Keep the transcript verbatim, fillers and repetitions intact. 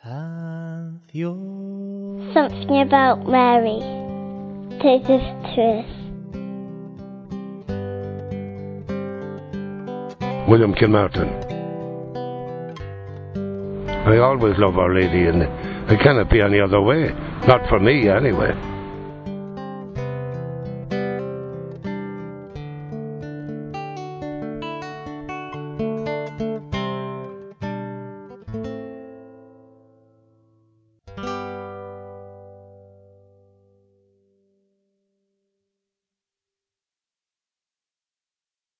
have your Something about Mary. Take us to us. William Kilmartin. I always love Our Lady, and it cannot be any other way. Not for me, anyway.